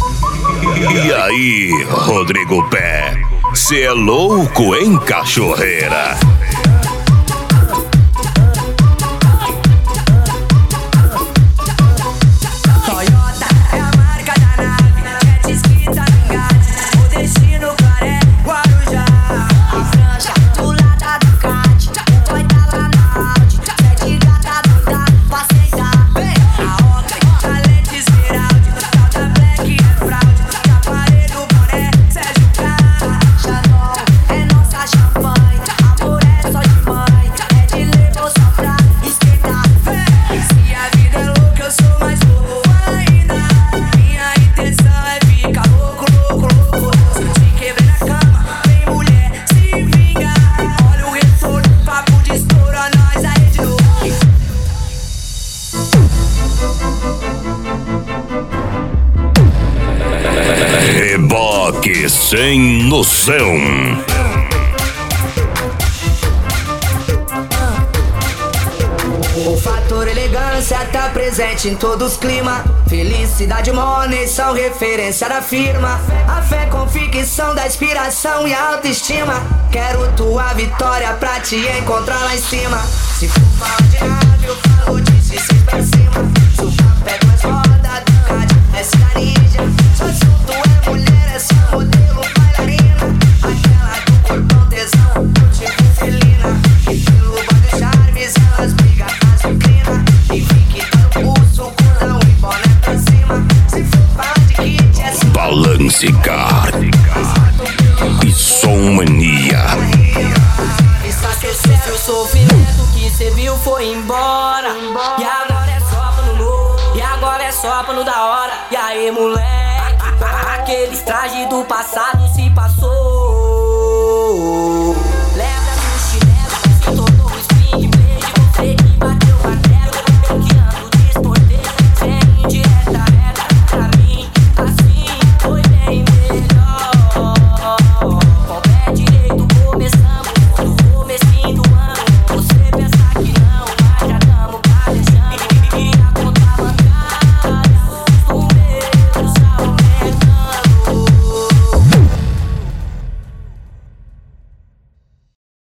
E aí, Rodrigo Pé, cê é louco, hein, cachorreira? Toyota é a marca da nave, jet ski tá vingado, o destino claro é Guarujá. A franja do lado da Ducati, o boy tá lá na Audi, sete gata doida pra aceitar. Vem, a Oakley, a Lente Esmeralda, Calda Black é fraude, Taparelho, Boné, Sérgio K. Chanel é nossa champanhe, amor é só de mãe, é de levar só pra esquentar. Vem, se a vida é louca eu sou mais louco ainda, minha intenção é ficar louco, louco, louco. Se eu te quebrar na cama, vem mulher, se vinga. Olha o retorno, papo de estoura, nós aí de novo. Reboque sem noção. O fator elegância tá presente em todos os climas. Felicidade e money são referência da firma. A fé com ficção da inspiração e autoestima. Quero tua vitória pra te encontrar lá em cima. Se for falar de rap, eu falo de se pra cima. Suba, pega mais roda, Ducati, essa ninja. Só assunto é mulher, essa modelo bailarina. Aquela do corpão tesão, do tipo felina. E pelo bar de charmes, elas brigam nas vitrinas. E vi que tá no pulso, cordão e boné pra cima. Se for falar de kit, é só Balance Car e Som Mania. esquecer seu sofrimento que cê viu foi embora. E agora é só pano novo, e agora é só pano da hora. E aí, moleque, aqueles trajes do passado se passou.